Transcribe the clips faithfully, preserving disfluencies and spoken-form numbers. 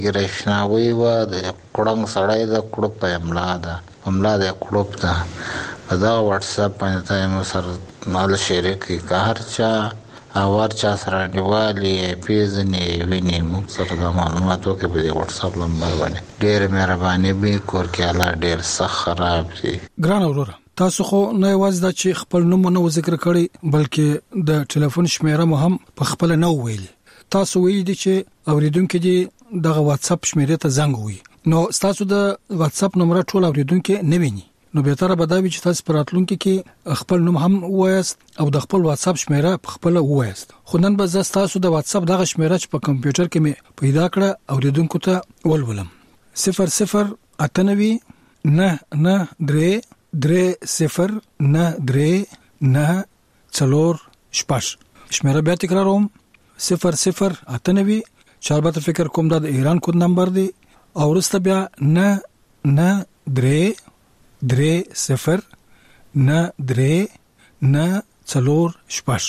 ګرشناوي وه د کړنګ سړی د کړوپ په املا ده املا د کړوپ ده په دا واتس اپ باندې ته مو سره مال شریکي که هر چا اور چا سره نیوالي پیژنې ویني موږ سره د معلوماتو کې په دې واتس اپ نمبر باندې ډېر مهرباني به کور کې الله ډېر سخت خراب شي. ګران اورور تاسو خو نه یوازې دا چې خپل نوم نه ذکر کړی بلکې د ټلیفون شمیره مو هم په خپل نه ویلي. تاسو ویلي دي چې اوریدونکو دي دغه واتس اپ شمیره ته زنګ وي. نو تاسو د واتس اپ نمبر ټول اوریدونکو نه ویني. نو به تر به دا وی چې تاسو پراتلونکو کې خپل نوم هم وایست او د خپل واتس اپ شمیره په خپل وایست. خو نن به زه تاسو د واتس اپ دغه شمیره چې په کمپیوټر کې مې پیدا کړه اوریدونکو ته ولولم. صفر صفر اتنوي نه نه درې درې صفر نه درې نه څلور شپږ. شمیره بیا تکراروم صفر صفر اتنوي چاربته فکر کوم دا د ایران کود نمبر دی او ورسته بیا نه نه درې درې صفر نه درې نه څلور شپږ.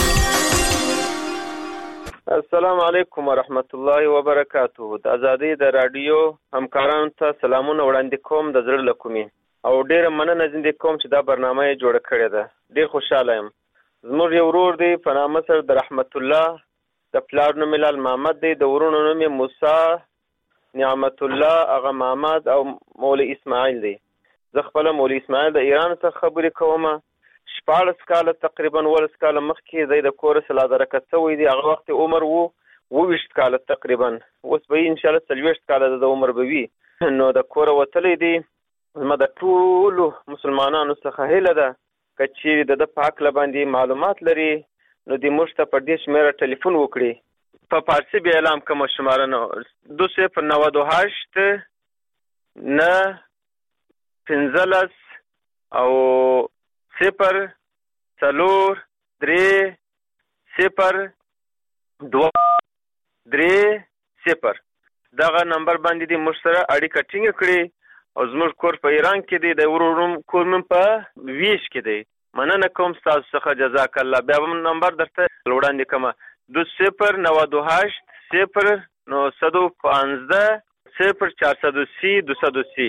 السلام علیکم ورحمت الله وبرکاته. د ازادي د رادیو همکارانو ته سلامونه وړاندې کوم د زړه له کومې او ډیره مننه زنده کوم چې دا برنامه یې جوړه کړې ده. ډیر خوشاله یم. زموږ یو ورور دی په نامه سره د رحمت الله، د پلار نوم لال محمد دی، د ورونو نوم موسی، نعمت الله، اغه محمد او مولوی اسماعیل دی. زه خپل مولوی اسماعیل د ایران څخه خبرې کوم. شپاړس کاله تقریبا ولس کاله مخکې د د کور سلا درکت شوی دی. هغه وخت عمر وو وویشت کاله تقریبا. اوس به ان شاء الله څلوېښت کاله د عمر به وي. نو د کور وتلې دی. زما د ټول مسلمانانو څخه هیله ده چې د پاک لباندې معلومات لري نو د موږ ته په دې شمیره ټلیفون وکړي. په فارسی به اعلان کوم شماره نو دو صفر نو دو هشت نه پنځلس او صفر څلور درې صفر دوه درې صفر. دغه نمبر باندې د موږ سره اړیکه ټینګ کړي او زموږ کور په ایران کې دی، د ورورم کور مم په ویش کې دی. مننه کوم تاسو څخه جزاک الله. بیا هم نمبر درته وړاندې کوم دو صفر نو دو هشت صفر نو صد و پانزده صفر چهارصد و سی دویست و سی.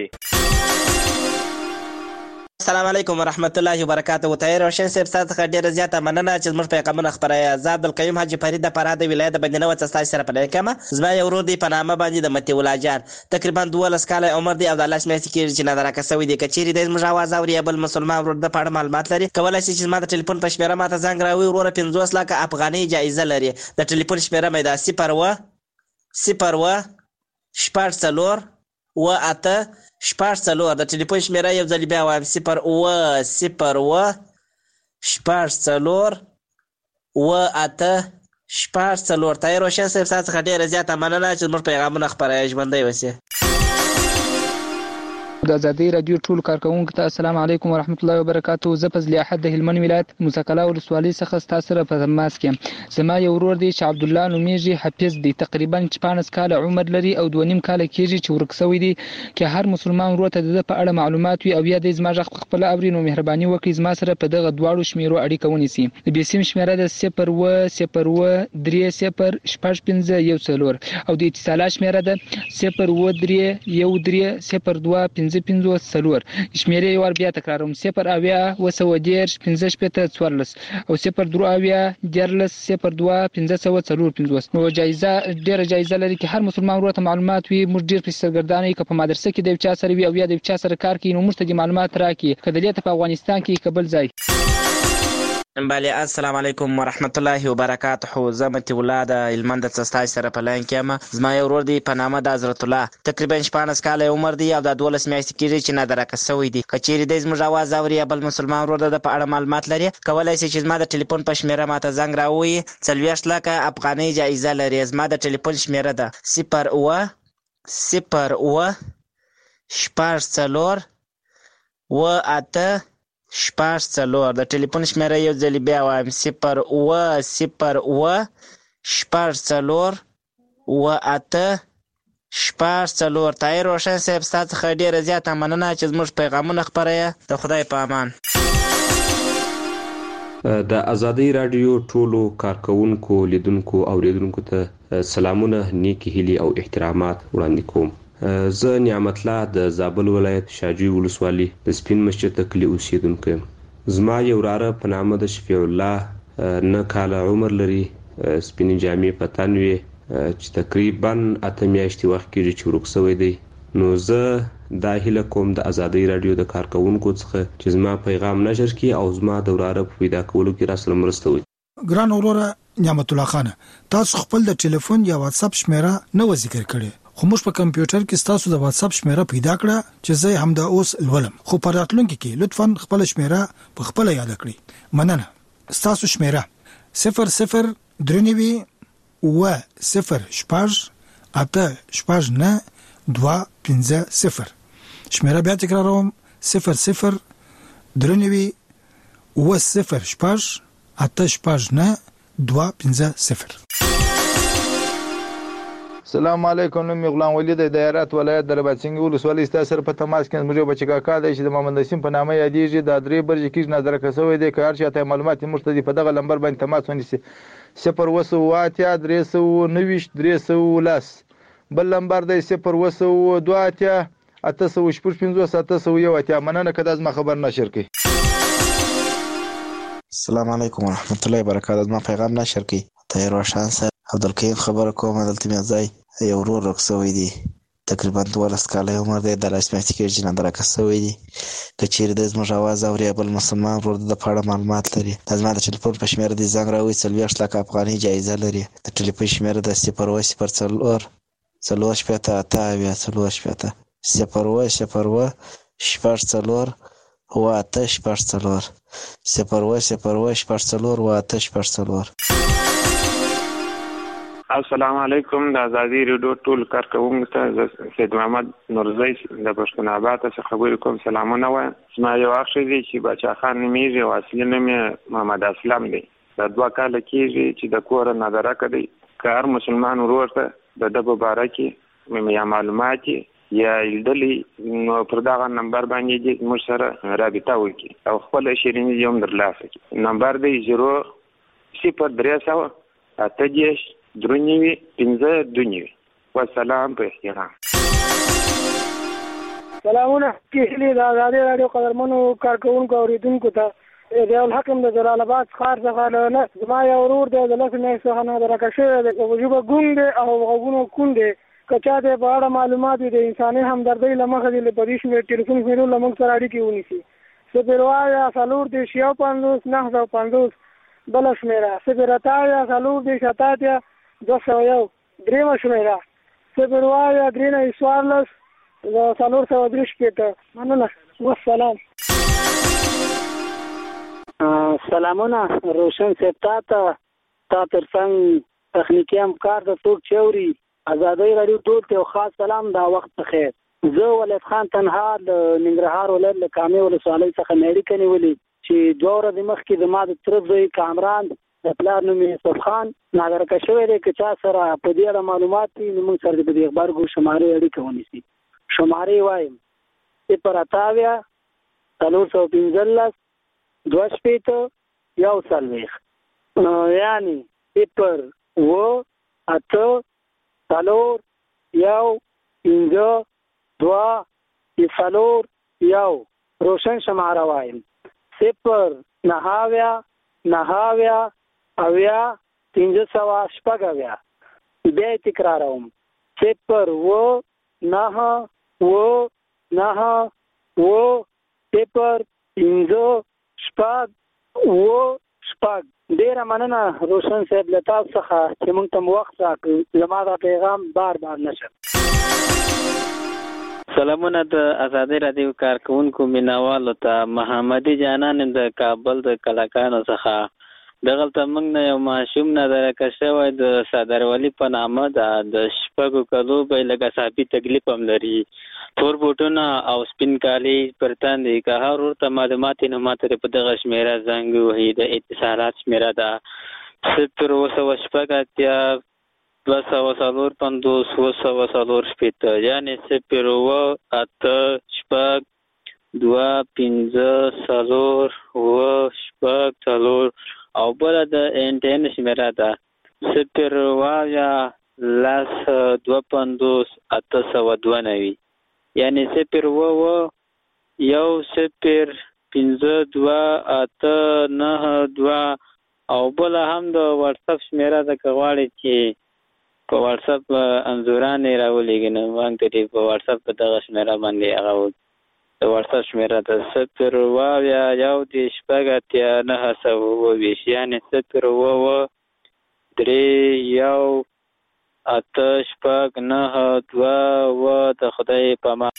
السلام علیکم ورحمت الله وبرکاته. طاهر روشن صاحب تاسو ته ډیره زیاته مننه چې موږ پیغامونه خبره زه عبدالقیوم حاجی فرید د فراه د ولایت بندنه وڅ تاسو سره پلان کوم. زما یو ورور دی په نامه باندې د متي الله جان، تقریبا دولس کاله عمر دی او د الله سمې کې چې نظر راکسوي دی. کچيري د موږ आवाज اوري بل مسلمان ورور د پاړه معلومات لري کولای شي چې زما د ټلیفون په شمیره ماته زنګ راوي. ورور پنځوس لک افغاني جایزه لري. د ټلیفون شمیره مې دا صفر و صفر و شپږ څلور و اته شپږ څلور. د ټلیفون شمیره یو ځل بیا وایم صفر و صفر و شپږ څلور و اته شپږ څلور. طاهر روشن صاحب تاسو څخه ډیره زیاته مننه چې موږ پیغامونه خپروي. ژوندی اوسئ. د ازادي رادیو ټول کارکونکو ته السلام علیکم ورحمت الله وبرکاته. زه فضل احد د هلمند ولایت موسی قلعه ولسوالۍ څخه تاسو سره په تماس کې. زما یو ورور دی چې عبد الله نومیږي، حفظ دی، تقریبا شپاړس کاله عمر لري او دوه نیم کاله کېږي چې ورک شوی دی. که هر مسلمان ورور ته د په اړه معلومات وي او یا د زما غږ خپل اوري نو مهرباني وکړئ زما سره په دغه دواړو شمیرو اړیکه ونیسي. د بیسیم شمیره د صفر و صفر و درې صفر شپږ پنځه یو څلور او د اتصالات شمیره د صفر و درې یو درې صفر دوه پنځه پنځوس څلور. شمیرې یو بیا تکراروم صفر اویا و سوه دېرش پنځه شپېته څوارلس او صفر درې اویا دیارلس صفر دوه پنځه سوه څلور پنځوس. نو جایزه ډېره جایزه لري چې هر مسلمان ورور ته معلومات وي. موږ ډېر په سرګردانۍ که په مدرسه کې د یو چا سره وي او یا د یو چا سره کار کوي نو موږ ته د معلومات راکړي که د دې ته په افغانستان کې که بل ځای. بله السلام علیکم ورحمت الله وبرکاته. زه متي الله د هلمند څخه تاسو سره په لاین کې یم. زما یو ورور دی په نامه د حضرت الله، تقریبا شپاړس کاله عمر دی او د دولس میاشتې کېږي چې نادر راکسوی دی. که چیرې دی زموږ اواز اوري یا بل مسلمان ورور د په اړه معلومات لري کولای شي چې زما د ټلیفون په شمیره ماته زنګ راووي. څلوېښت لکه افغانۍ جایزه لري. زما د ټلیفون شمیره ده صفر اوه صفر اوه شپږ څلور و اته شپږ څلور. د ټلیفون شمیره یو ځل بیا وایم صفر اوه صفر اوه شپږ څلور و اته شپږ څلور. طاهر روشن صاحب تاسو څخه ډیره زیاته مننه چې زموږ پیغامونه خپروي. د خدای په امان. د ازادۍ رادیو ټولو کارکونکو لیدونکو او اوریدونکو ته سلامونه، نیکی هیلې او احترامات وړاندې کوم. زه نعمت الله د زابل ولایت شاجوی ولسوالي د سپین مسجد د کلي اوسیدونکی یم. زما یو وراره په نامه د شفیع الله نه کاله عمر لري، سپینې جامې په تن وي، چې تقریبا اته میاشتې وخت کېږي چې ورک شوی دی. نو زه دا هیله کوم د ازادۍ رادیو د کارکونکو څخه چې زما پیغام نشر کړي او زما د وراره په پیدا کولو کې راسره مرسته وکړي. ګران وروره نعمت الله خان، تاسو خپل د ټلیفون یا واتس اپ شمیره نه و ذکر کړي، خو موږ په کمپیوټر کې تاسو د واتس اپ شمیره پیدا کړه چې زه هم د اوس لولم، خو په راتلونکي کې لطفا خپل شمیره په خپل یاد کړئ. مننه. تاسو شمیره صفر صفر درنوي و صفر شپږ اته شپږ نه دوه پنځه صفر. شمیره بیا تکراروم، صفر صفر درنوي و صفر شپږ اته شپږ نه دوه پنځه صفر. السلام علیکم. نوم غلام ولی د دایرات ولایت د رباطسنګ ولسوالۍ ستاسو سره په تماس کې زموږ بچی کاکا دی چې د محمد نسیم په نامه یادېږي. د درې برج کې نظر کسوي دی که هر چاته معلومات مرتدي په دغه لمبر باندې تماس ونیسي صفر وسو واتیا درې سو نويش درې سو لاس. بل لمبر دی صفر وسو دوه اتیا اته سو شپږ پنځوس اته سو یو اتیا. مننه که دا زما خبر نشر کړي. السلام علیکم ورحمت الله وبرکاته. زما پیغام نشر کړي. ته روشن سره عبدالکریم خبره کوم. دلته مې ځای یو ورور رک شوی دی، تقریبا دولس کاله عمر دی، د لاس میاشتې کېږي چې ننداره شوی دی. که چیرې د زموږ اواز اوري بل مسلمان ورور د پاړه معلومات لري، دا زما د ټلیفون په شمیره دی زنګ راوړي. څلوېښت لکه افغانۍ جایزه لري. د ټلیفون شمیره د صفر اوه صفر څلور څلور شپېته اته اویا څلور شپېته صفر اوه صفر اوه شپږ څلور اوه اته شپږ څلور صفر اوه صفر اوه شپږ څلور اوه اته شپږ څلور. السلام علیکم. د ازادۍ رادیو ټول کارکونکو ته سید محمد نورزی د پښتون آباد څخه خبرې کوم. سلامونه وایم. زما یو اخ دی چې بچا خان نومیږي او اصلي نوم یې محمد اسلم دی. دا دوه کاله کېږي چې د کوره نظره کوي. که هر مسلمان ورور ته د ده په باره کې یا معلومات یا لیدلي نو پر دغه نمبر باندې دې موږ سره رابطه وکړي او خپل شیریني یې هم ترلاسه کړي. نمبر دی زیرو صفر درې سوه اته دېرش درې نوي پنځه دوه نوي. والسلام په احترام. سلامونه کېږي د ازادۍ راډیو قدرمنو کارکونکو اوریدونکو ته. ضیاء الحق د جلال آباد ښار څخه نه زما یو ورور دی د لسو میاشتو څخه نادرکه شوی دی. په ژبه ګونګ دی او غوږونه کوڼ دی. که چا ته په اړه معلومات وي د انساني همدردۍ له مخې دې په دې شمېر ټلیفون شمېرو له موږ سره اړیکې ونیسي. صفر اویا څلور دېرش یو پنځوس نهه سوه پنځوس. بله شمېره صفر اته اویا څلور دېرش اته اتیا دوه سوه یو. درېیمه شمېره صفر اویا درې نوي څوارلس څلور سوه درې شپېته. مننه. والسلام. سلامونه روشن صاحب، تا ته تا تر څنګ تخنیکي همکار ته څوک چې اوري ازادۍ راډیو ټول ته یو خاص سلام. دا وخت په خیر. زه ولید خان تنها د ننګرهار ولایت له کامې ولسوالۍ څخه مې اړیکه نیولې چې دوه ورځې مخکې زما د تره زوی کامران د پلار نوم یې یوسف خان نادرکه شوی دی. که چا سره په دې اړه معلومات وي نو موږ سره د دې غبرګو شمارې اړیکه ونیسي. شمارې وایم صفر اته اویا څلور سوه پنځلس دوه شپېته یو څلوېښت. یعنې صفر اوه اته څلور یو پنځه دوه څلور یو. روشن شماره وایم صفر نهه اویا نهه اویا اویا پنځه سوه شپږ اویا. بیا یې تکراروم صفر اوه نهه اوه نهه اوه صفر پنځه شپږ اوه شپږ. ډېره مننه روشن صاحب له تاسو څخه چې موږ ته وخت راکړ. زما دا پیغام بار بار نشر. سلامونه د ازادۍ راډیو کارکونکو مینوالو ته. محمدي جانان د کابل د کلاکانو څخه. دغلته موږ نه یو ماشوم نادرکه شوی د صدرولي په نامه ده. د شپږو کلو به لږ اعصابي تکلیف هم لري. تور بوټونه او سپین کالي پر تن دي. که هر ورته معلومات یې نو ماته په دغه شمېره زنګ ووهي. د اتصالات شمېره ده صفر اوه سوه شپږ اتیا دوه سوه څلور پنځوس اوه سوه څلور شپېته. یعنې صفر اوه اته شپږ دوه پنځه څلور اووه شپږ څلور او بله د انټین شمېره ده صفر اویا لس دوه پنځوس اته سوه دوه نوي یعنې صفر اووه یو صفر پنځه دوه اته نهه دوه او بله هم د واتساپ شمېره ده که غواړئ چې په واتساپ انځوران یې راولېږي نو موږ ته په واتساپ په دغه شمېره باندې هغه د واتساپ شمېره ده صفر اویا یو دېرش شپږ اتیا نهه سوه اووه ویشت یعنې صفر اووه درې یو اته شپږ نهه دوه اووه د خدای په امان.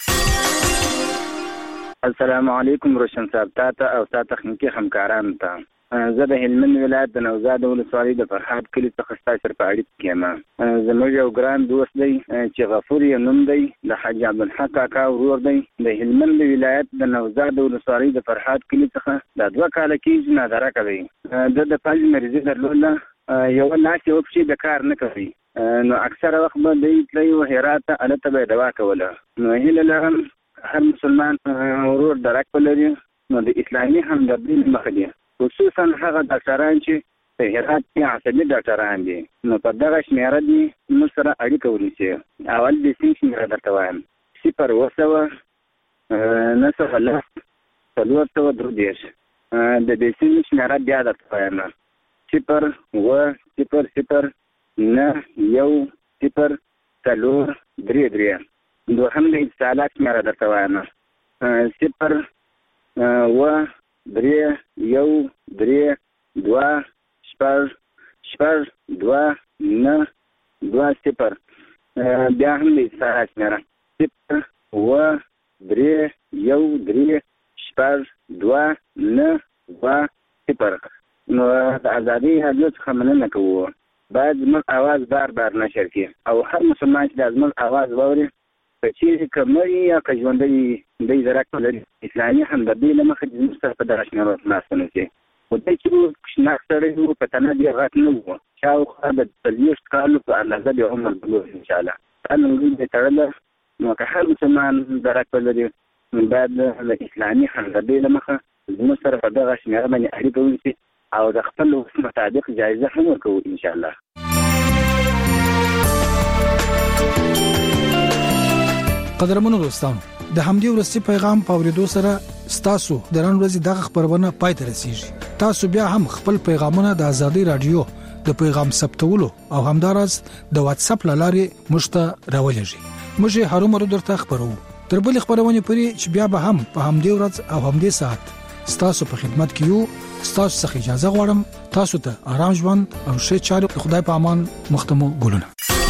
السلام علیکم روشن صاحب، تا ته او ستا تخنیکي همکارانو ته. زه د هلمند ولایت د نوزاد ولسوالۍ د فرهاد کلي څخه ستاسو سره په اړیکه کې یم. زموږ یو ګران دوست دی چې غفور یې نوم دی، د حاج عبدالحق کاکا ورور دی. د هلمند ولایت د نوزاد ولسوالۍ د فرهاد کلي څخه دا دوه کاله کېږي نادره کوي. د د فلج مریضي درلوده، یوه لاس یوه پښې د کار نه کوي، نو اکثره وخت به دی تللی و هرات ته، هلته به یې دوا کوله. نو هیله لرم هر مسلمان ورور درک ولري نو د اسلامي همدردۍ له مخې دی، خصوصا هغه ډاکټران چې په هرات کې عصبي ډاکټران دي، نو په دغه شمېره دي موږ سره اړیکه ونیسي. اول د سیم شمېره درته وایم صفر اوه سوه نهه سوه لس څلور سوه درې دېرش. د دې سیم شمېره بیا درته وایم صفر اوه صفر صفر نه یو صفر څلور درې درې. دوهم د اتصالات شمېره درته وایم صفر اوه درې یو درې دوه شپږ شپږ دوه نه دوه صفر. بیا هم د اتصالات شمېره صفر اوه درې یو درې شپږ دوه نه دوه صفر. نو د ازادۍ راډیو څخه مننه کوو، باید زموږ اواز بار بار نشر کړي او هر مسلمان چې د زموږ اواز واوري که چیرې که مړي یا که ژوندی دی درک ولري اسلامي همدردۍ له مخې زموږ سره په دغه شمېرو ناسته نه شي. خو دی چې و شناک سړی و په تنه دې غټ نه و، شاوخوا د څلوېښت کالو په اندازه د عمر بلوغ انشاءالله دا نمرود دی تړله. نو که هر مسلمان درک ولري نو باید د اسلامي همدردۍ له مخه زموږ سره په دغه شمېره باندې اړیکه ونیسي او د خپل وس مطابق جایزه هم ورکوو انشاءالله. قدرمنو دوستانو، د همدې ورستي پیغام په اورېدو سره ستاسو د نن ورځې دغه خبرونه پای ته رسیږي. تاسو بیا هم خپل پیغامونه د ازادي رادیو د پیغام ثبتولو او همدارس د واتس اپ لارې مشته راولېږئ. موږ هر عمر درته خبرو. تر بل خبرونه پرې چې بیا به هم په همدې ورځ او همدې ساعت ستاسو په خدمت کې یو. ستاسو څخه اجازه غواړم. تاسو ته آرام ژوند او ښه چارې خدای په امان مختمو ګلونه.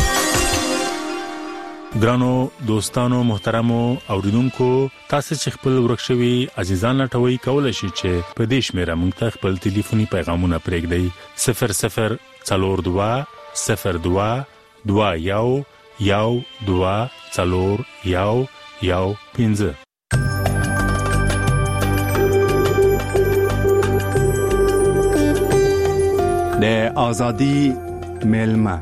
ګرانو دوستانو محترمو اوریدونکو، تاسو چې خپل ورکشوي عزیزان لټوي کولای شئ چې په دې شمیره موږ ته خپل ټلیفوني پیغامونه پرېږدئ صفر صفر څلور دوه صفر دوه دوه یو یو دوه څلور یو یو پنځه. د ازادي ملما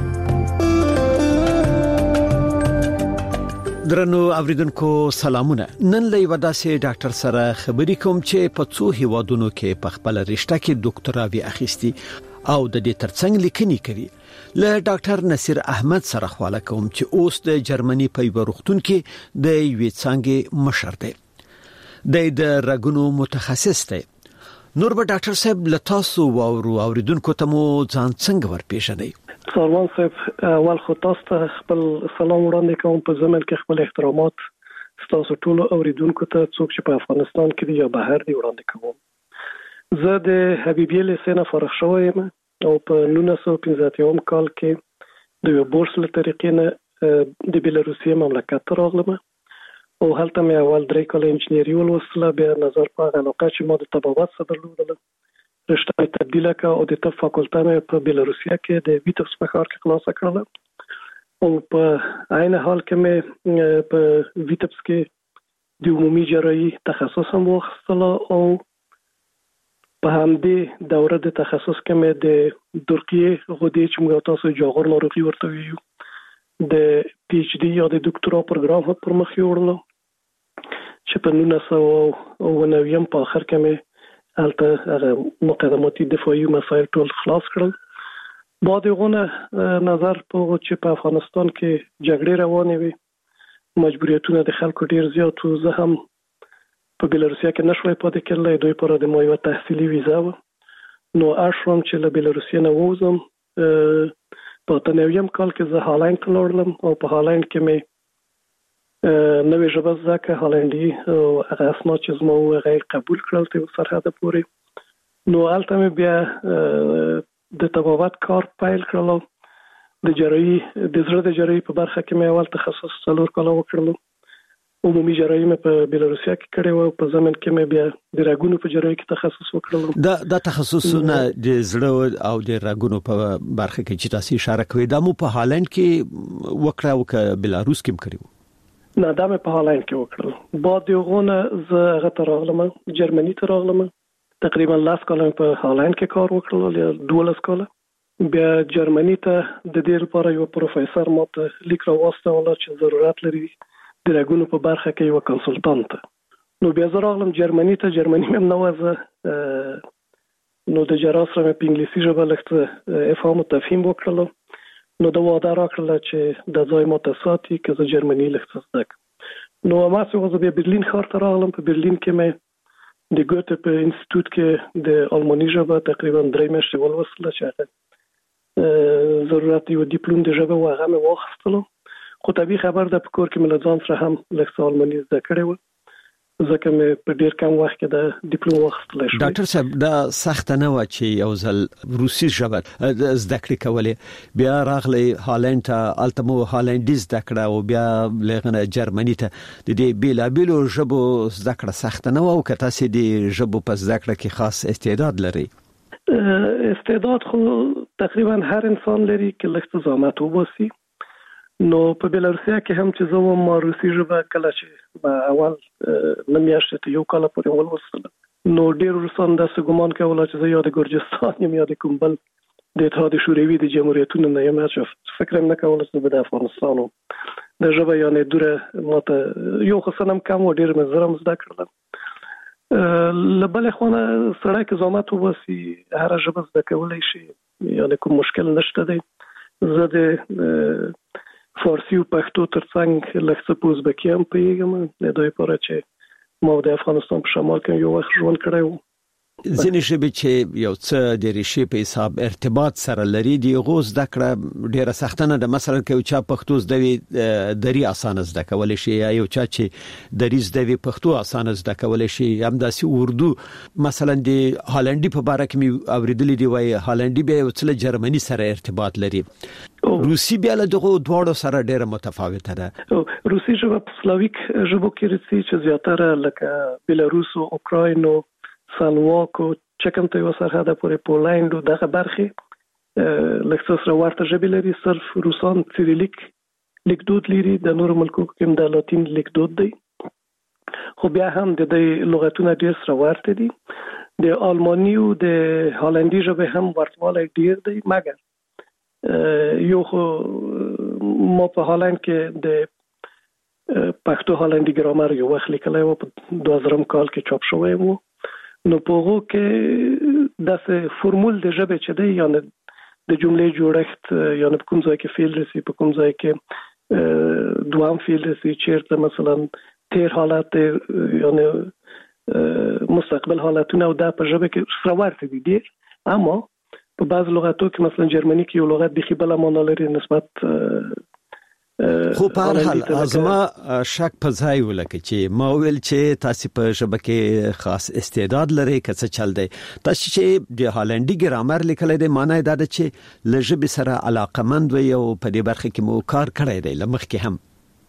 درنو اوریدونکو سلامونه. نن له یو داسې ډاکټر سره خبرې کوم چې په څو هیوادونو کې په خپل رشته کې ډاکټراوي اخیستي او د دې ترڅنګ لیکنې کوي. له ډاکټر نصیر احمد سره خواله کوم چې اوس د جرمني په یو روغتون کې د یوې څانګې مشر دی. د رګونو متخصص دی. نور به ډاکټر صاحب لتاسو او اوریدونکو ته مو ځان څنګه ورپېژنئ؟ سلام صاحب، اول خو تاسو ته خپل سلام وړاندې کوم، په ضمن کې خپل احترامات تاسو ټول اوریدونکو ته څوک چې په افغانستان کې دي یا بهر دي وړاندې کوم. زه د حبیبیه لیسې نه فارغ شوی یم او په نولس سوه پنځه اتیا کال کې د یو بورس له طریقې نه د بېلاروسیې مملکت ته راغلم او هلته مې اول درې کاله انجینري ولوستله. بیا نظر په هغه علاقه چې ما د طبابت څخه درلودله رشته یې تبدیله کړه او د طب فاکولته مې په بېلاروسیا کې د ویټبس په ښار کې خلاصه کړله او په عین حال کې مې په ویټبس کې د عمومي جراحي تخصص هم واخیستله او په همدې دوره د تخصص کې مې د درقیې غدې چې موږ تاسو جاغور ناروغي ورته ویو د پی ایچ ډي یا د دکتورا پروګرام هم پر مخ یوړلو چې په نولس سوه اوه نوي په اخر کې مې هلته هغه مقدماتي دفاعي مسایل ټول خلاص کړل. با دغونه نظر په چې په افغانستان کې جګړې روانې وي، مجبوریتونه د خلکو ډیر زیات و. زه هم په بېلاروسیا کې نشوای پاتې کېدلی، دوی پر د ما یوه تحصیلي ویزا وه، نو اړ شوم چې له بېلاروسیا نه ووځم. په اته نویم کال کې زه هالند ته لاړم او په هالند کې مې نوې ژبه زده کړه، هالندي، او هغه اسناد چې زما وو هغه یې قبول کړل تر سرحده پورې. نو هلته مې بیا د طبابت کار پیل کړلو. د جراحي د زړه د جراحي په برخه کې مې اول تخصص څلور کاله وکړلو. عمومي جراحي مې په بېلاروسیا کې کړې وه، په ضمن کې مې بیا د رګونو په جراحي کې تخصص وکړلو. دا د تخصصونه د زړه او د رګونو په برخه کې چې تاسو اشاره کوي، دا مو په هالند کې وکړه او که بېلاروس کې کړو؟ نه، دا مې په هالند کې وکړل. بعد یوغونه زه هغه ته راغلم، جرمني ته راغلم. تقریبا لاس کاله په هالند کې کار وکړل، یا دولس کاله. بیا جرمني ته د دې لپاره یو پروفیسور ماته لیک راواستوله چې ضرورت لري د رګونو په برخه کې یو کنسلټانت. نو بیا زه راغلم جرمني ته. جرمني مې نه وځه، نو د جراح سره په انګلیسي ژبه لږ افهام او تفهیم وکړلو. نو دا وعده راکړله چې د ځای ماته ساتي که زه جرمني لږ څه زده کړم. نو هماسې وه زه بیا برلین ښار ته راغلم. په برلین کې مې د ګوته په انسټیټوټ کې د الماني ژبه تقریبا درې میاشتې ولوستله، چې هغه ضرورت یو ډیپلوم د ژبه و هغه مې واخیستلو. خو طبیعي خبر ده په کور کې مې له ځان سره هم لږ څه الماني زده کړې وه، ځکه مې په ډېر کم وخت کې د ډیپلوم واخیستلی شوی. ډاکټر صاحب، دا سخته نه وه چې یو ځل روسي ژبه زده کړې کولې، بیا راغلی هالند ته، هلته مو هالندي زده کړه او بیا له هغې نه جرمني ته. د دې بېلابېلو ژبو زده کړه سخته نه وه، او که تاسې د ژبو په زده کړه کې خاص استعداد لرئ؟ استعداد خو تقریبا هر انسان لري که لږ څه زحمت وباسي. نو په بېلاروسیا کې هم چې زه وم، ما روسي ژبه کله چې په اول نه میاشتې ته یو کاله پورې ولوستله، نو ډېر روسان داسې ګمان کوله چې زه یا د ګرجستان یم یا د کوم بل د اتحاد شوروي د جمهوریتونو نه یم، چې فکر هم نه کوله چې زه به د افغانستان وم. د ژبه یعنې دوره ماته یو خو څه نه کم و، ډېر مې زر هم زده کړله. له بلې خوا نه سړی که زحمت وباسي هره ژبه زده کولی شي، یعنې کوم مشکل نشته دی. زه د فارسی او پښتو ترڅنګ لږ څه په ازبکي هم پوهېږم، د دې لپاره چې ما د افغانستان په شمال کې یو وخت ژوند کړی و. ځینې ژبې چې یو څه د ریښې په حساب ارتباط سره لري، د هغو زده کړه ډېره سخته نه ده. مثلا که یو چا پښتو زده وي، دري اسانه زده کولی شي، یا یو چا چې دري زده وي پښتو اسانه زده کولی شي. همداسې اردو مثلا د هالندي په باره کې مې اورېدلي دي، وایي هالندي بیا یو څه له جرمني سره ارتباط لري. روسي بیا له دغو دواړو سره ډېره متفاوته ده. روسي ژبه په سلاویک ژبو کې راځي چې زیاتره لکه بېلاروس او اوکراین او سلواک او چکم ته یو سرحده پورې پولند او دغه برخې لږ څه سره ورته ژبې لري. صرف روسان سیریلیک لیکدود لري، د نورو ملکو کې د لاتین لیکدود دی، خو بیا هم د دې لغتونه ډېر سره ورته دي. د آلماني او د هالندي ژبې هم ورتوالی ډېر دی، مګر یو خو ما په هالند کې د پښتو هالندي ګرامر یو وخت لیکلی و، په دوه زرم کال کې چاپ شوی و. نو په هغو کې داسې فرمول د ژبې چې دی، یعنې د جملې جوړښت، یعنې په کوم ځای کې فعل رسي، په کوم ځای کې دوام فعل رسي، چېرته مثلا تیر حالت دی، یعنې مستقبل حالتونه، او دا په ژبه کې سره ورته دي ډېر. اما په بعض لغاتو کې مثلا جرمني کې یو لغت بیخي بله معنا لري نسبت. خو په هر حال ازما شک په ځای ولکه چې ما ویل چې تاسو په ژبه کې خاص استعداد لرئ، که څه چل دی. تاسو چې د هالندي ګرامر لیکلی دی، معنی دا ده چې له ژبې سره علاقمند وي او په دې برخه کې مو کار کړی دی له مخکې هم.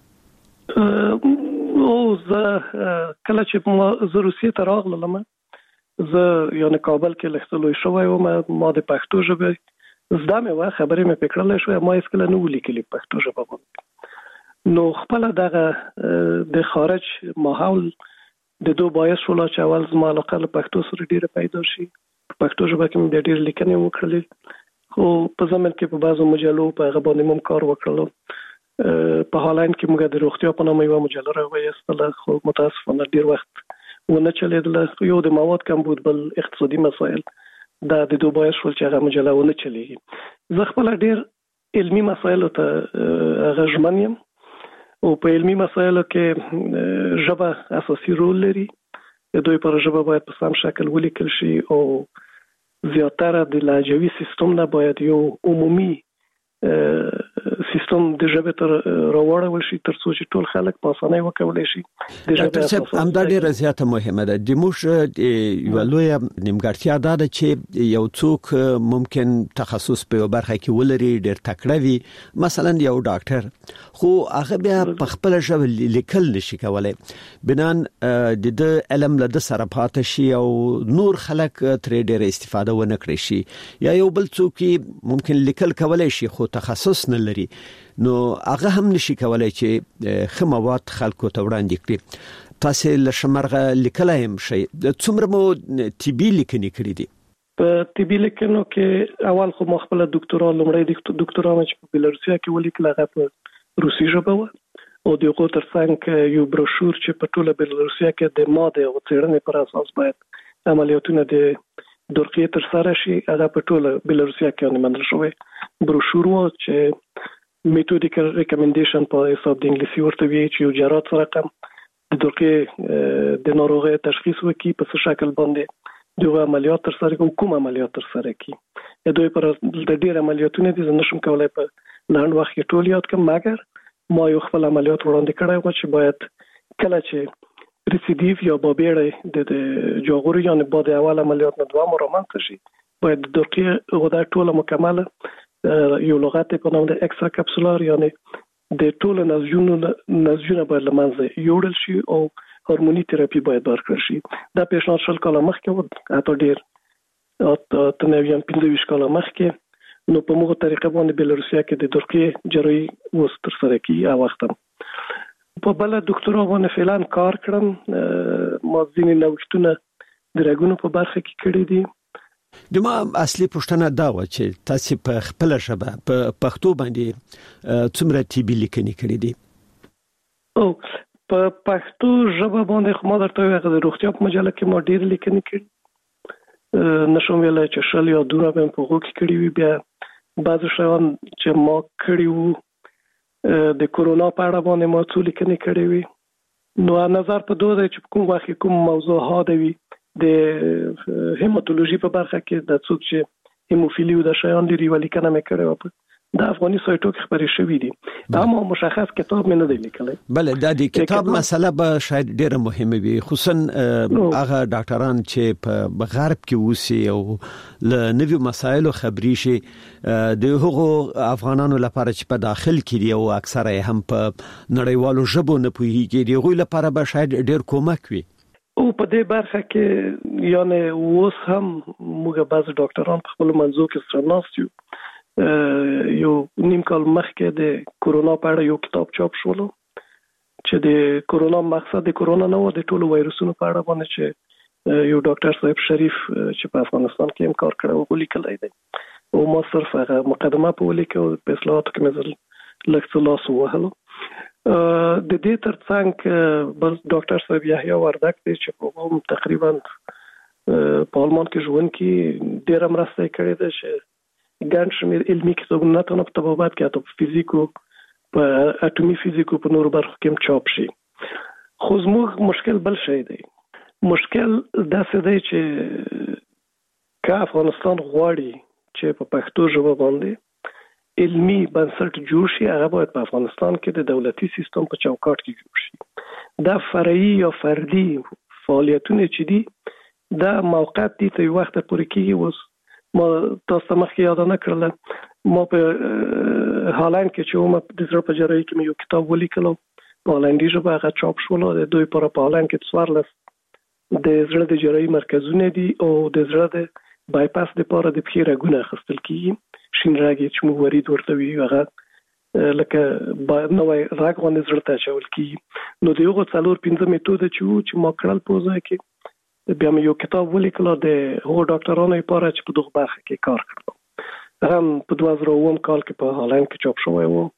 او زه کله چې ما زه روسیې ته راغلم، زه یعنې کابل کې لږ څه لوی شوی وم، ما د پښتو ژبې زده مې وه، خبرې مې پرې کړلی شوی، ما هېڅکله نه وو لیکلي پښتو ژبه باندې. نو خپله دغه د خارج ماحول د دو باعث شوله چې اول زما علاقه له پښتو سره ډېره پیدا شي. په پښتو ژبه کې مې بیا ډېرې لیکنې وکړلې، خو په ضمن کې په بعضو مجلو په هغه باندې مو کار وکړلو. په هالند کې موږ د روغتیا په نامه یو مجله راوایستله، خو متاسفانه ډیر وخت ونه چلیدله. یو د مواد کمبود، بل اقتصادي مسایل دا د دوه باعث شول چې هغه مجله ونه چلیږي. زه خپل ډیر علمي مسایل ته غژمن یم او په علمي مسایلو کې ژبه اساسي رول لري. د دوی پر ژبه باید په سم شکل ولیکل شي او زیاتره د لهجوي سیستم نه باید یو عمومي سیستم د ژبې تر راوړل شي تر څو چې ټول خلک په اسانۍ وکولای شي. ډاکټر صاحب همدا ډیره زیاته مهمه ده. د موږ یو لوی نیمګړتیا ده چې یو څوک ممکن تخصص په برخه کې ولري، ډیر تکړه وي، مثلا یو ډاکټر، خو هغه بیا په خپل ژبه لیکل نشي کولای، بنان د علم له د سره پاتې شي او نور خلک ترې ډیر استفاده ونه کړي شي، یا یو بل څوک ممکن لیکل کولای شي خو تخصص نه لري، نو هغه هم نشي کولای چې خموات خلکو ته وړاندې کړي. تاسو له شمرغه لیکلای هم شي. څومره مو طبي لیکنې کړې دي؟ په طبي لیکنو کې اول خو مخبل ډاکټرا لمړی د ډاکټرا چې په بلروسیا کې ولیکل هغه په روسي ژبه و او د یو ترڅنګ یو بروشور چې په ټوله بلروسیا کې د ماده او څېړنې پر اساس باید عملیاتونه د درقیه تر سره شي، هغه په ټوله بلروسیا کې منل شوی بروشور و چې میتودیکل ریکمنډیشن په حساب د انګلیسي ورته وی چې یو جراحت رقم د درقیه د ناروغي تشخیص وکي په څه شکل باندې دغه عملیات تر سره کوم کوم عملیات تر سره کی. دوی پر د ډیر عملیاتونه دي نشم کولای په لاند وخت کې ټول یاد کوم، مګر ما یو خپل عملیات وړاندې کړی و چې باید کله چې ریسیډیو یا بابېړې د جوغوري یا بعد اول عملیات نه دوه مرامت شي، باید د درقیه غدا ټوله مکمله یو لغت په نوم د اکسترا کپسولار یعنی د ټوله نزجونو نزجونه باید لمنځه یوړل شي او هورموني تراپي باید ورکړل شي. دا پیشنهاد شل کاله مخکې و، حتی ډیر اته نوي پنځه ویشت کاله مخکې، نو په موږ طریقه باندې بلروسیا کې د درقیه جراحي وس تر سره کی او وخت په بل ډاکټرو باندې فعلان کار کړم. ما ځینې نوښتونه د رګونو په برخه کې کړی دي. د ما اصلي پوښتنه دا و چې تاسو په خپل ژبه په پښتو باندې څومره طبي لیکنې کړې دي؟ او په پښتو ژبه باندې خو ما درته وایي د روغتیا په مجله کې ما ډېر لیکنې کړې، نشم ویلای چې شل یا دوه به په هغه کې کړې وي. بیا بعض شیان چې ما کړی وو د کورونا په اړه باندې ما څو لیکنې کړې وي، نو نظر په دوه دی چې کوم وخت کوم موضوع هاده وي د هیماتولوژي په برخه کې د څوک چې هیموفیلی او د شیان لري ولیکنه مې کړې و د افغاني سایټو کې خبرې شوې دي، اما مشخص کتاب مې نه دی لیکلی. بله دا د کتاب مسله به شاید ډیره مهمه وي، خصوصا هغه ډاکټران چې په غرب کې اوسي او له نویو مسایلو خبري شي، د هغو افغانانو لپاره چې په داخل کې دي او اکثره هم په نړیوالو ژبو نه پوهیږي، د هغوی لپاره به شاید ډیر کومک وي. او په دې برخه کې یعنی اوس هم موږ بعض ډاکټران په خپل منځو کې سره ناست یو. یو نیم کال مخکې د کورونا په اړه یو کتاب چاپ شول چې د کورونا مقصد د کورونا نه و، د ټولو وایرسونو په اړه باندې چې یو ډاکټر صاحب شریف چې په افغانستان کې هم کار کړی و لیکلی دی، او ما صرف هغه مقدمه په ولیکه او په اصلاحاتو کې مې لږ څه لاس ووهلو. د دې ترڅنګ بل ډاکټر صاحب یحیی وردک دی چې په تقریبا په آلمان کې ژوند کې ډېره مرسته یې کړې ده چې ګڼ شمېر علمي کتابونه نه تنه په طبابت کې حتی په فزیکو په اټومي فزیکو په نورو برخو کې هم چاپ شي. خو زموږ مشکل بل شی دی، مشکل داسې دی چې که افغانستان غواړي چې په پښتو ژبه باندې علمي بنسټ جوړ شي، هغه باید په افغانستان کې د دولتي سیستم په چوکاټ کې جوړ شي. دا فرعي یا فردي فعالیتونه چې دي دا موقت دي ته یو وخت پورې کېږي. اوس ما تاسو مخکې یاد نه کړل، ما په هالند کې چې ما د زړه په جراحي کې یو کتاب ولیکلو په هالندي ژبه، هغه چاپ شول. د دوی پر په هالند کې څوارلس د زړه د جراحي مرکزونه دي او د زړه د بایپاس لپاره د پښې رګونه اخیستل کیږي، شین رګ چې موږ ورید ورته ویو، هغه لکه نوې رګ باندې زړه ته اچول کیږي. نو د یو څلور پنځه میتود چې ما کړل په ځای کې بیا مې یو کتاب ولیکل د هغو ډاکټرانو لپاره چې په دغه برخه کې کار کړل. هم په دوه زره اووه کال کې په هالند کې چاپ شوی و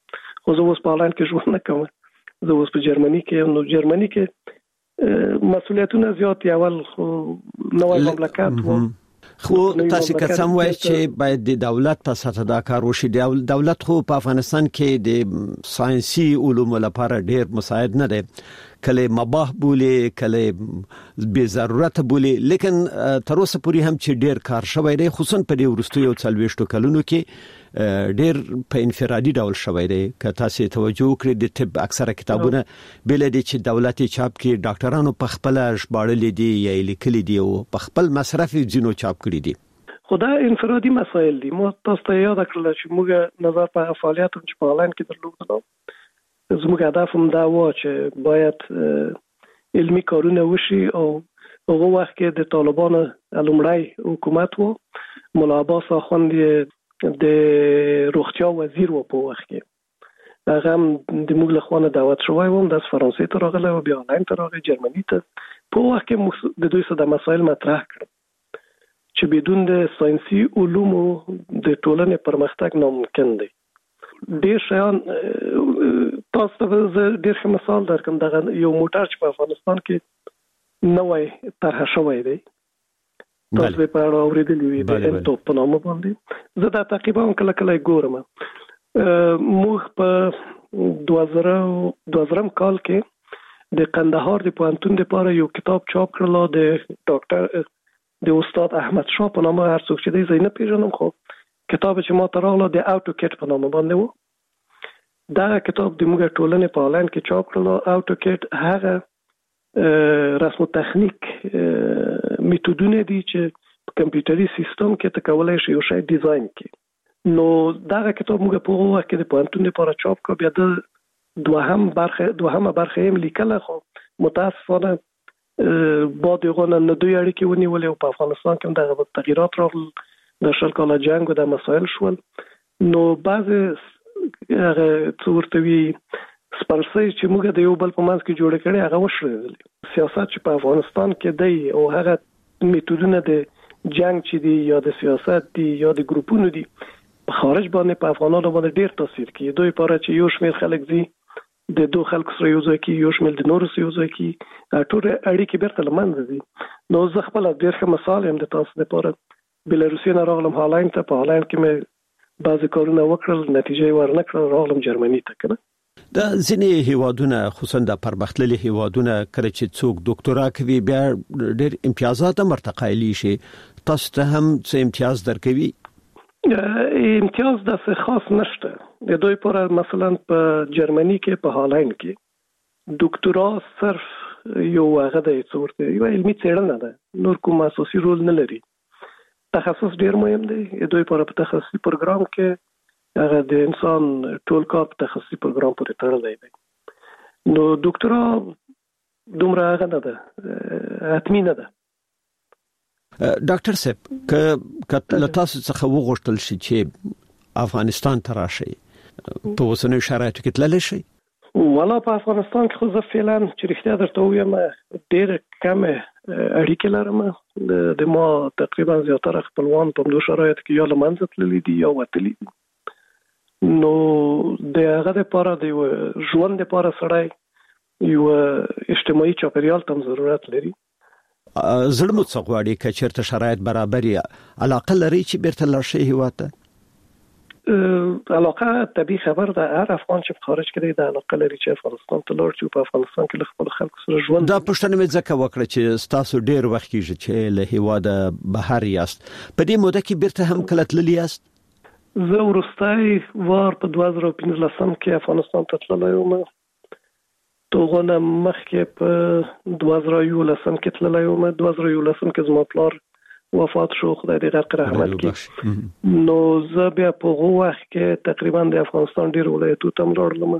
خو زه اوس په هالند کې ژوند نه کوم، زه اوس په جرمني کې. نو جرمني کې مسؤلیتونه زیات اول خو نوې مملکت وو، خو تاسو که څم وایي چې باید د دولت په سطح دا کار وشي. دولت خو په افغانستان کې د ساينسي علومو لپاره ډېر مساعد نه دی، کله مباح بولی کله بے ضرورت بولی، لیکن تر اوسه پورې هم چې ډېر کار شوی دی، خصوصا په دې وروستیو څلوېښتو کلونو کې ډېر په انفرادي ډول شوی دی. که تاسو توجه وکړئ د طب اکثره کتابونه بل دي چې دولتي چاپ کې ډاکټرانو په خپل ژباړل دي یا لیکلي دي او په خپل مصرف ځینو چاپ کړی دي. خدای انفرادي مسایل دي. مو تاسو ته یاد کړل چې موږ نظر په فعالیتونو چې په هالند کې درلودل، زموږ هدف هم دا و چې باید علمي کارونه وشي. او هغه وخت کې د طالبانو لومړی حکومت و، مولا عباس اخوند د روغتیا وزیر و په وخت کې، هغه هم د موږ له خوا دعوت شوی و، د فرانسې ته راغلی و، بیا هالند ته راغی، جرمني ته. په وخت کې د دوی سره د مسایل مطرح کړل چې بدون د ساينسي علومو د ټولنې پرمختګ ناممکن دی. ډېر شیان تاسو ته ډېر ښه مثال درکړم. دغه یو موټر چې په افغانستان کې نوی طرح شوی دی، تاسو به په اړه اورېدلی وي د انټوپ په نامه باندې. زه دا تقریبا کله کله ګورم. موږ په دوه زره کال کې د قندهار د پوهنتون لپاره یو کتاب چاپ کړل د ډاکټر د استاد احمد شاه په نامه. هر څوک چې دی زه نه پیژنم، خو کتاب چې ما ته راغله د اوټوکیټ په نامه باندې و. دا کتاب د موږ ټولنې په هالند کې چاپ کړل. اوټوکیټ هغه رسم تخنیک میتودونه دي چې په کمپیوټري سیستم کې ته کولای شې یو شی ډیزاین کړې. نو دا کتاب موږ په هغه وخت کې د پوهنتون لپاره چاپ کړ. بیا د دوهم برخه دوهمه برخه یې لیکله، خو متاسفانه بعد یغونه نه دوی اړیکې ونیولې او په افغانستان کې دغه تغیرات راغلل، د شل کاله جنگ او د مسایل شول. نو بعض هغه څورتوي سپارسي چې موږ د یو بل په منځ کې جوړ کړي هغه وشړل. سیاست چې په افغانستان کې دی او هغه میتودونه د جنگ چې دی یا د سیاست دی یا د ګروپونو دی په خارج باندې په افغانانو باندې ډیر تاثیر کوي. دوی لپاره چې یو شمېر خلک دي د دوه خلکو سره یو ځای کې، یو شمېر د نورو سره یو ځای کې، ټول اړیکې بیرته له منځه ځي. نو زه خپل ډیر ښه مثال یم د تاسو لپاره. بلاروسي نه راغلم هالند ته، په هالند کې مې بعضې کارونه وکړل، نتیجه یې ورنه کړل، راغلم جرمني ته. کنه د ځینې هیوادونه خصوصا د پرمختللي هیوادونه کله چې څوک ډاکټرا کوي بیا ډېر امتیازات هم ورتقایلی شي، تاسو ته هم څه امتیاز درکوي؟ امتیاز داسې خاص نشته. د دوی پر مثلا په جرمني کې په هالند کې ډاکټرا صرف یو هغه د څورته یو علمي څېړنه ده، نور کوم اساسي رول نه لري. تخصص ډیر مهم دی. دوی پر په تخصصي پروګرام کې هغه د انسان ټول کار په تخصصي پروګرام پورې تړلی دی. نو ډاکټرا دومره هغه نه ده، حتمي نه ده. ډاکټر صاحب که له تاسو څخه وغوښتل شي چې افغانستان ته راشئ، په اوسنیو شرایطو کې تللی شئ؟ والا په افغانستان کې خو زه فعلا چې رښتیا درته ووایم ډېرې کمې اړیکې لرم. د ما تقریبا زیاتره خپلوان په همدو شرایطو کې یا له منځه تللي دي یا وتلي دي. نو د هغه دپاره د یو ژوند دپاره سړی یو اجتماعي چاپېریال ته هم ضرورت لري. زړه مو څه غواړي که چېرته شرایط برابر یې علاقه لرئ چې بیرته لاړ شئ هېواد ته؟ علاقه طبیعي خبر ده. هر افغان چې په خارج کې دی د علاقه لري چې افغانستان ته لاړ شي او په افغانستان کې له خپلو خلکو سره ژوند. دا پوښتنه مې ځکه وکړه چې ستاسو ډېر وخت کېږي چې له هېواده بهر یاست، په دې موده کې بیرته هم کله تللي یاست؟ زه وروستی وار په دوه زره پنځلسم کې افغانستان ته تللی وم. هغه مخکې په دوه زره یولسم کې تللی وم. دوه زره یولسم کې زما پلار وفات شو، خدای دې غرق رحمت کړي. نو زه بیا په هغه وخت کې تقریبا د افغانستان ډېر ولایتونو ته هم لاړلم.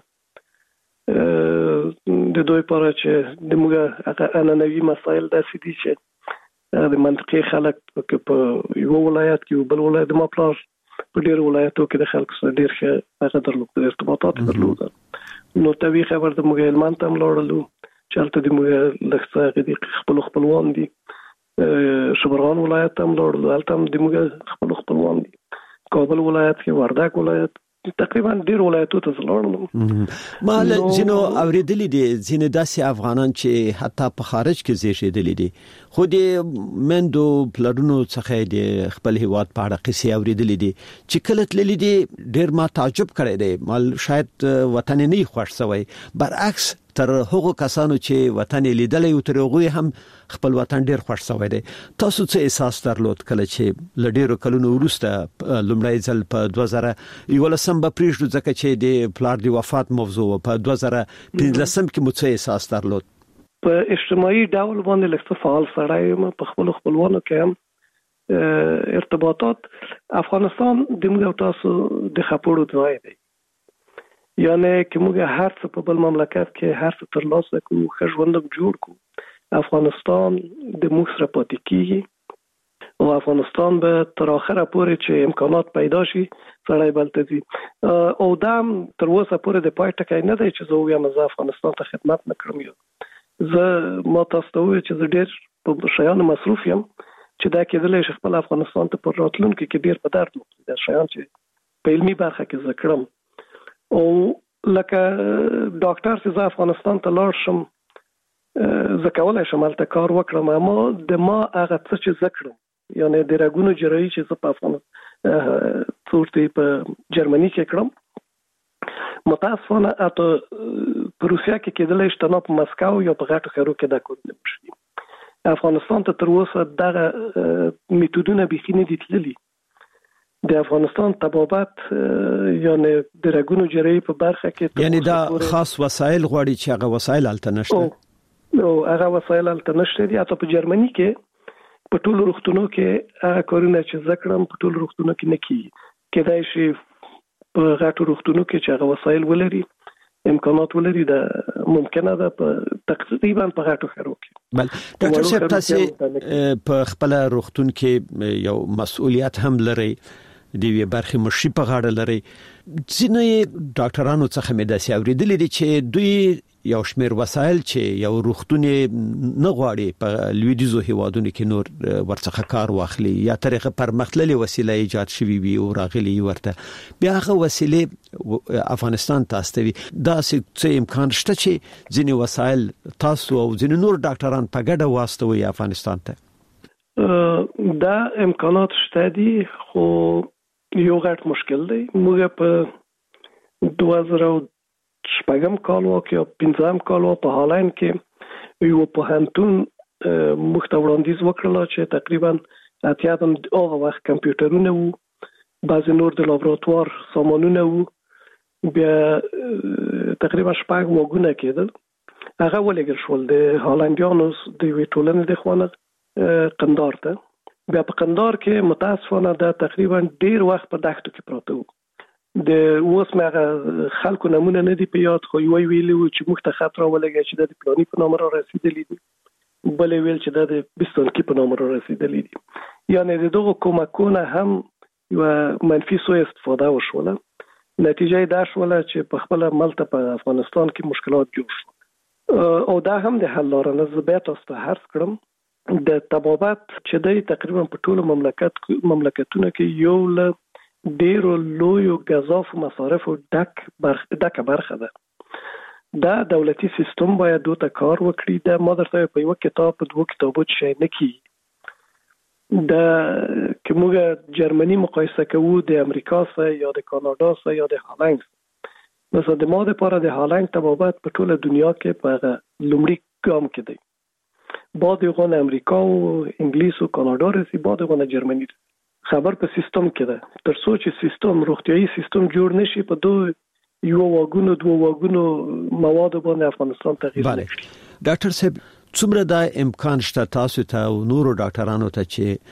د دوی لپاره چې د موږ هغه عنعنوي مسایل داسې دي چې د منطقې خلک په یو ولایت کې یو بل ولایت، ما پلار په ډېرو ولایتو کې د خلکو سره ډېر ښه هغه درلود، ارتباطات درلودل. نو طبیعي خبر د موږ هلمند ته هم لاړلو چې هلته د موږ لږ څه هغې دي خپلو خپلوان دي. شبرغان ولایت هم لاړلو، هلته هم د موږ خپلو خپلوان دي. کابل ولایت کې، وردګ ولایت، تقریبا ډیر ولایتو ته زلوړم. ما له جنو اوریدلې دي ځینې داسې افغانان چې حتی په خارج کې زیږیدلي دي خو د مندو پلرونو څخه د خپل هیواد په اړه قصې اوریدلې دي چې کله تللي دي ډیر ما تعجب کړی دی مال شاید وطن نه خوښ شوی برعکس تر هغو کسانو چې وطن لیدلې او تر هغه هم خپل وطن ډیر خوښ شوی دی. تاسو څه احساس درلود کله چې لډیرو کلونو وروسته لومړی ځل په دوه زره یولسم به پریږدو ځکه چې د پلار د وفات موضوع په دوه زره پنځلسم کې مو څه احساس درلود؟ په اجتماعي ډول باندې لکه فعال سړی یم په خپل خپلوانو کې هم ارتباطات. افغانستان د موږ تاسو د خپړو ځای دی، یعنی که موږ هر څه په بل مملکت کې هر څه ترلاسه کوو ښه ژوند جوړ کوو، افغانستان د موږ سره پاتې کیږي او افغانستان به تر اخره پورې چې امکانات پیدا شي سړی بلته ځي. او دا تر اوسه پورې د پای ټکی نه دی چې زه ووایم زه افغانستان ته خدمت نه کړم. یا زه ما تاسو ته ووایم چې زه ډېر په شیانو مصروف یم چې دا کېدلی شي خپل افغانستان ته په راتلونکي کې ډېر په درد وکړي دا شیان چې په علمي برخه کې زه کړم. او لکه ډاکټر چې زه افغانستان ته لاړ شم زه کولی شم هلته کار وکړم، اما د ما هغه څه چې زه کړم یعنی د رګونو جراحي چې زه په افغانستان څورتې په جرمني کې کړم متاسفانه اته په روسیا کې کېدلی شي تنها په مسکو یا په غټو ښارو کې دا کار نه وشي. افغانستان ته تر اوسه دغه میتودونه بیخي نه دي تللي. د افغانستان طبابت یعنی د رګونو جراحي په برخه کې یعنی دا خاص وسایل غواړي چې هغه وسایل هلته نشته او هغه وسایل هلته نشته دي. حتی په جرمني کې په ټولو روغتونونو کې هغه کارونه چې زه کړم په ټولو روغتونونو کې نه کېږي. کېدای شي په غټو روغتونونو کې چې هغه وسایل ولري امکانات ولري دا ممکنه ده په تقریبا په غټو ښارو کې. بل ډاکټر صاحب تاسو په خپل روغتون کې یو مسؤلیت هم لري د وی برخه مشي په غاړه لري. ځینې ډاکټرانو څخه مې داسې اوریدلې دي چې دوی یو شمېر وسایل چې یو روغتون نه غواړي په لویدیزو هیوادونو کې نور ورڅخه کار واخلي یا طریقه پرمختللې وسیله ایجاد شوي وي او راغلي ورته بیا هغه وسیله افغانستان ته استوي. دا څه امکان شته چې ځینې وسایل تاسو او ځینې نور ډاکټران په ګډه واستوي افغانستان ته؟ دا امکانات شته دي خو یو غټ مشکل دی. موږ په دوه زره شپږم کال کې او پنځم کال په هالند کې یو پوهنتون موږ ته وړاندیز وکړل چې تقریبا اتیا د هغه وخت کمپیوټرونه وو، بعضې نور د لابراتوار سامانونه وو، بیا تقریبا شپږ موږونه کېدل. هغه ولېږل شول د هالندیانو د یوې ټولنې د خوا قندار ته. بیا په قندار کې متاسفانه دا تقریبا ډیر وخت په دښتو کې پراته وو. د اوس مې خلکو نمونه نه دی په یاد خو یو ویلي و چې موږ ته خط راولګی چې د پلاني په نامه را رسیدلی دي، بل ویل چې د بستانکي په نامه را رسیدلی دي. یعنی د دغه کومکونه هم یو منفي سوء استفاده وشوله. نتیجه دا شوله چې په خپل ملته په افغانستان کې مشکلات جوړ شول او دا هم د حل لاره نه. زه بیا تاسو ته عرض کړم د طبابت چې دی تقریبا په ټولو مملکت مملکتونو کې یو له ډیرو لویو غذافو مصارفو ډک برخه ډکه برخه ده. دا دولتي سیستم باید دوی ته کار وکړي. دا ما درته په یو کتاب په دوه کتابو شي نه کی. دا که موږ جرمني مقایسه کوو د امریکا سره یا د کاناډا سره یا د هالند، مثلا د ما لپاره د هالند طبابت په ټوله دنیا کې په لومړي ګام کې دی. بعد یغون امریکا او انګلیس او کاناډا رسي، بعد یغون جرمني. خبر په سیستم کې ده. تر څو چې سیستم روغتيایي سیستم جوړ نشي په دوه یو واګونو دوه واګونو مواد باندې افغانستان تغییر کوي. ډاکټر صاحب څومره دا امکان شته تاسو ته او نورو ډاکټرانو ته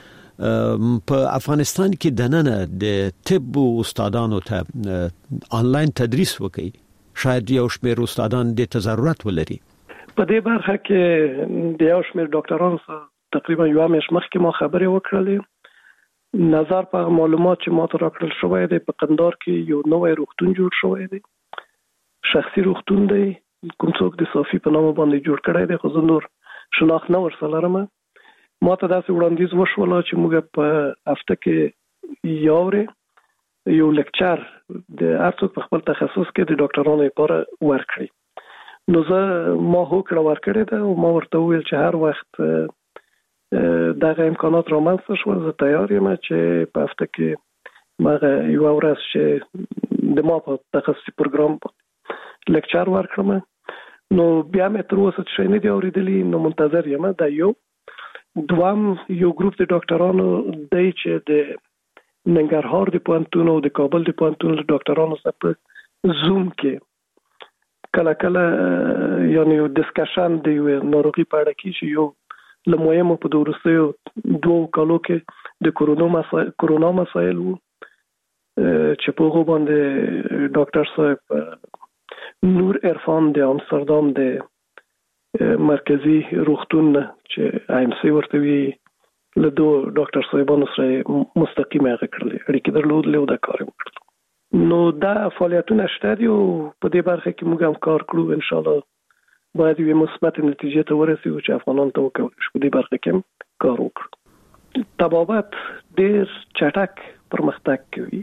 چې په افغانستان کې دننه د طب استادانو ته آنلاین تدریس وکړي؟ شاید یو شمېر استادان د ضرورت ولري. په دې برخه کې د یو شمېر ډاکټرانو سره تقریبا یو میاشت مخکې ما خبرې وکړلې. نظر په معلومات چې ما ته راکړل شوی دی په قندار کې یو نوی روغتون جوړ شوی دی، شخصي روغتون دی، کوم څوک د صافي په نامه باندې جوړ کړی دی خو زه نور شناخت نه ورسره لرم. ما ته داسې وړاندیز وشوله چې موږ په هفته کې یو ورځ یو لیکچر د ارڅوک په خپل تخصص کې د ډاکټرانو لپاره ورکړي. نو زه ما هوکړه ورکړې ده او ما ورته وویل چې هر وخت دغه امکانات رامنځته شول زه تیار یم چې په هفته کې مغه یو ورځ چې د ما په تخصصي پروګرام لیکچر ورکړم. نو بیا مې تر اوسه څه نه دی اورېدلی، نو منتظر یم. دا یو دوام یو ګروپ د ډاکټرانو دی چې د ننګرهار د پوهنتون او د کابل د پوهنتون د ډاکټرانو سره په زوم کې کله کله یعنی یو ډسکشن دی ناروغي په اړه کې چې یو لمویم په دورستیو دوه کالو کې د کورونا مسایل کورونا مسایل وو چې په هغه باندې ډاکټر صاحب نور عرفان د امستردام د مرکزی روغتون چې ایم سی ورته وی له دوه ډاکټر صاحبانو سره مستقیم هغه کړل اړیکې درلودلې او دا کار وکړ. نو دا فعالیتونه شته دي او په دې برخه کې موږ هم کار کړو. ان شاء الله باید یو مثبت نتیجه ته ورسېږو چې افغانان ته وکړو په دې برخه کې کار وکړو. طبابت ډېر چټک پرمختګ کوي.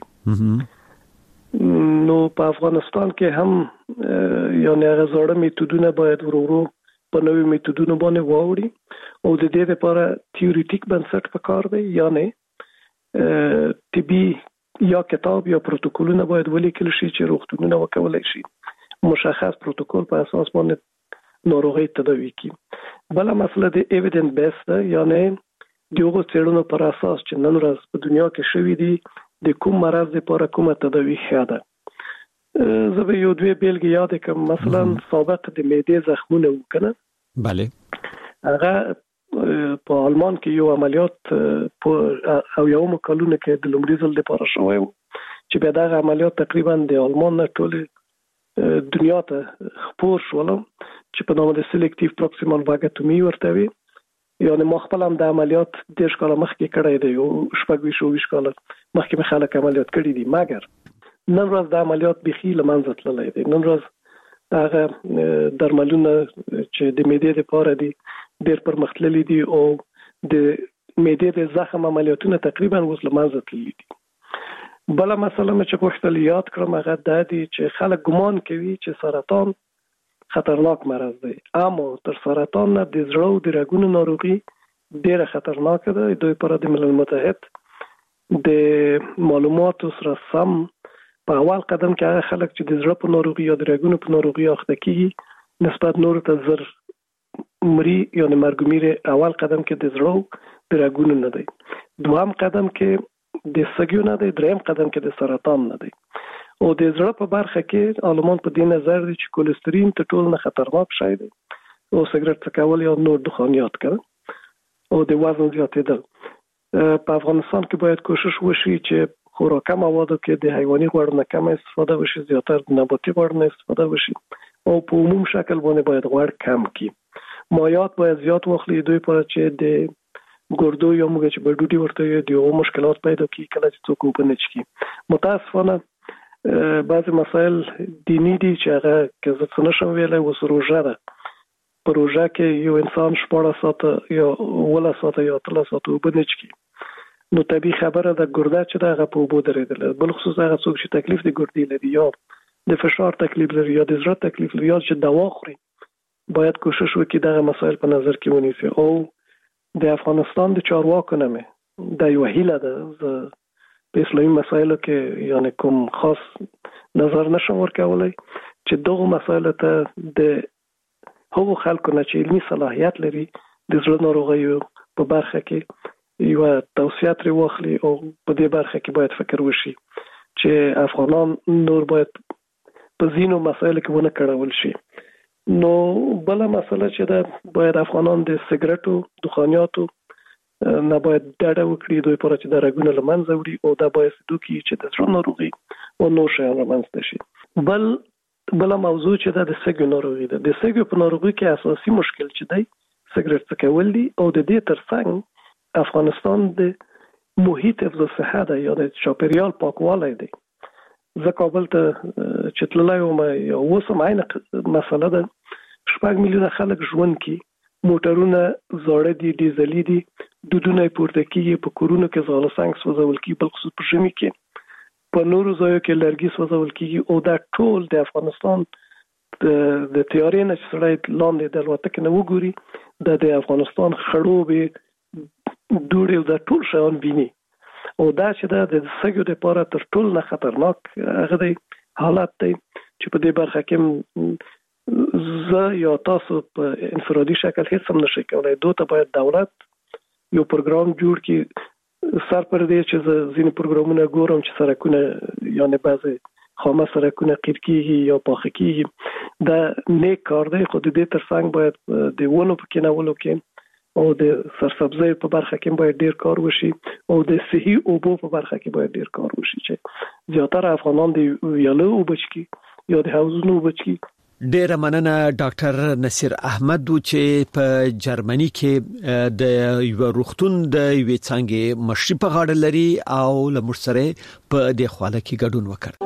نو په افغانستان کې هم یعنی هغه زړه میتودونه باید ورو ورو په نوې میتودونو باندې واوړي او د دې لپاره تیوریټیک بنسټ پکار دی، یعنی طبي یا کتاب یا پروتوکولونه باید ولیکل شي چې روغتونونه وکولای شي مشخص پروتوکول په اساس باندې ناروغي تداوي کړي. بل مسله د ایویډنس بیس ده، یعنی دغه څېړنو پر اساس چې نن ورځ په دنیا کې شوې دي د کوم مرض لپاره کومه تداوي ښه ده. زه به یو دوه بیلګې یاد کړم. مثلا سابق د معدې زخمونه وکنه بله هغه په آلمان کې یو عملیات او یو مکالونه کې د لومړي ځل لپاره شوی چې بیا دغه عملیات تقریبا د آلمان نه ټول دنیا ته خپور شول چې په نامه د سلیکټیو پروکسیمال واګټومي ورته وي. یعنی ما خپل هم د عملیات دیش کاله مخکې کړی دی او شپږ ویشت او ویشت کاله مخکې مې خلک عملیات کړي دي، مګر نن ورځ د عملیات بخي له منځه تللی دی. نن ورځ هغه درملونه چې د معدې لپاره دي ډېر پرمختللي دي او د معدې د زخم عملیاتونه تقریبا اوس له منځه تللي دي. بله مسله مې چې غوښتل یاد کړم هغه دا دی چې خلک ګمان کوي چې سرطان خطرناک مرض دی، اما تر سرطان نه د زړه او د رګونو ناروغي ډېره خطرناکه ده. دوی پر د ملل متحد د معلوماتو سره سم په اول قدم کې هغه خلک چې د زړه په ناروغي یا د رګونو په ناروغي اخته کیږي نسبت نور ته زر مري یا مرګومیر اول قدم کې د زړه د رګونو نه دی، دوام قدم کې د سګیو نه دی، دریم قدم کې د سرطان نه دی. او د زړه په برخه کې عالمان په دې نظر دي چې کولېسترین ته ټول نه خطرناک شی دی او سګرټ څکول یا نور دخانیات کړه او د وزن زیاتېدل. په افغانستان کې باید کوشش وشي چې خوراکي موادو کې د حیواني غوړ نه کم استفاده وشي، زیاتره د نباتي غوړ نه استفاده وشي او په عموم شکل باندې باید غوړ کم کړي. مایعات باید زیات واخلي دوی پر چې د ګردو یا موږ چې بډوډي ورته یو مشکلات پیدا کیږي کله چې څوک وبنه چي. متاسفانه بعض مسائل دینی دي چې هغه که زه څه نشم ویلی اوس روژه ده، په روژه کې یو انسان شپاړس ساعته یا اوولس ساعته یا اتلس ساعته اوبه نه څښي، نو طبیعي خبره ده ګرده چې ده هغه په اوبو درېدله. بلخصوص هغه څوک چې تکلیف د ګردې لري یا د فشار تکلیف لري یا د زړه تکلیف لري یا چې دوا خوري باید کوشش وکړي دغه مسایل په نظر کې ونیسي. او د افغانستان د چارواکو نه مې دا یوه هیله ده، زه په اسلامي مسایلو کې یعنی کوم خاص نظر نشم ورکولی چې دغه مسایلو ته د هغو خلکو نه چې علمي صلاحیت لري د زړه ناروغیو په برخه کې یوه توصیه ترې واخلي او په دې برخه کې باید فکر وشي چې افغانان نور باید په ځینو مسایلو کې ونه کړول شي. نو بله مسله چې ده باید افغانان د سګرټو دخانیاتو نه باید ډډه وکړي، دوی پر چې د رګونو له منځه وړي او دا باید وکړي چې د زړه ناروغي او نور شیان رامنځته شي. بل بله موضوع چې ده د سږو ناروغي ده. د سږو په ناروغي کې اساسي مشکل چې دی سګرټ څکول دي او د دې ترڅنګ افغانستان د محیط حفظ الصحه ده یا د چاپیریال پاکوالی دی. زه کابل ته چې تللی وم یا اوس هم عین مسله ده، شپږ میلیونه خلک ژوند کوي، موټرونه زاړه دي، ډیزلي دي، دودونه یې پورته کېږي، په کورونو کې ځاله سنګ سوځول کېږي، بلخصوص په ژمي کې په نورو ځایو کې لرګي سوځول کیږي او دا ټول د افغانستان د د تیارې نه چې سړی لاندې د الوتکې نه وګوري د د افغانستان خړوبې دوړې د ټول شیان ویني او دا چې دا د سګو لپاره تر ټولو نه خطرناک هغه دی حالت دی چې په دې برخه کې زه یا تاسو په انفرادي شکل هیڅ هم نشئ کولی. دوی ته باید دولت یو پروګرام جوړ کړي سر پر دې چې زه ځینې پروګرامونه ګورم چې سرکونه یعنې بعضې خامه سرکونه قیر کیږي یا پاخه کیږي دا نیک کار دی خو د دې ترڅنګ باید د ونو په کینولو کې او د سرسبزۍ په برخه کې باید ډیر کار وشي او د صحي اوبو په برخه کې باید ډیر کار وشي چې زیاتره افغانان د ویالو اوبه څښي یا د حوضونو اوبه څښي. ډیره مننه ډاکټر نصیر احمد چې په جرمني کې د یو روغتون د یوې څنګه مشري په غاړه لري او لمر سره په دې خواله کې ګډون وکړ.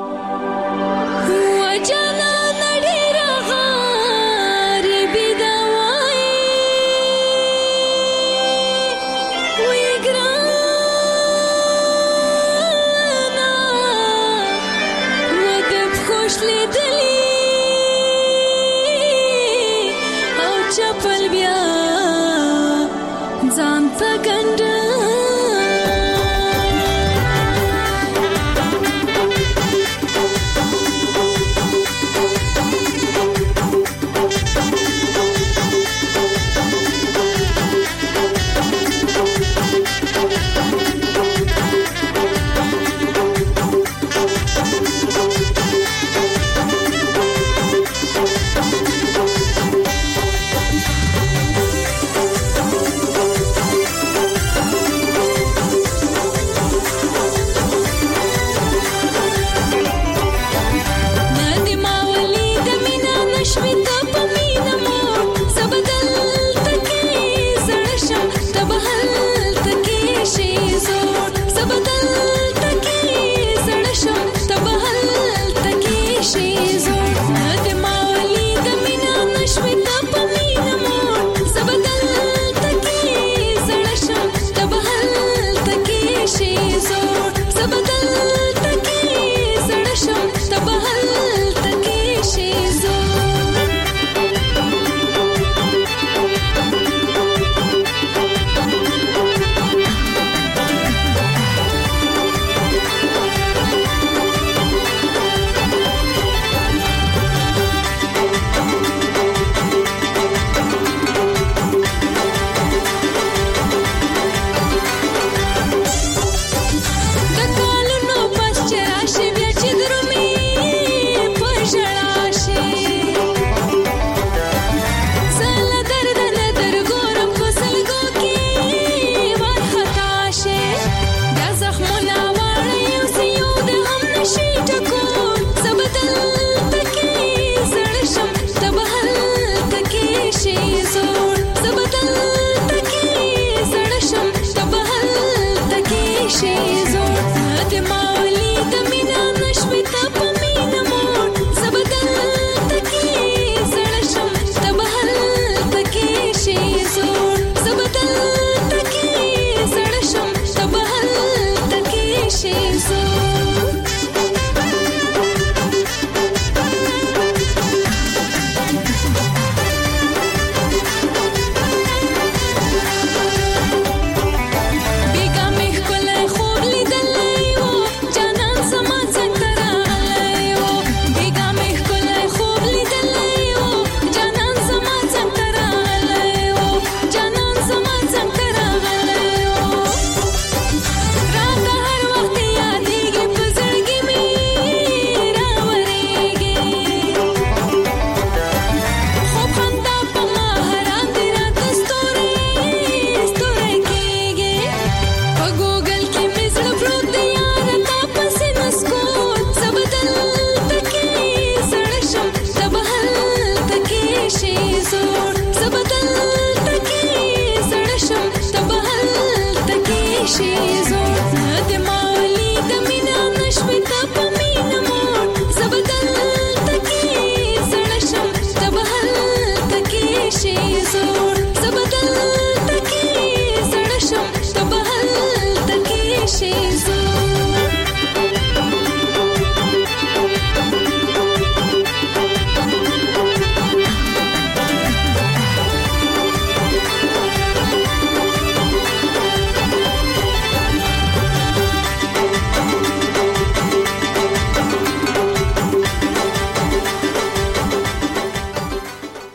She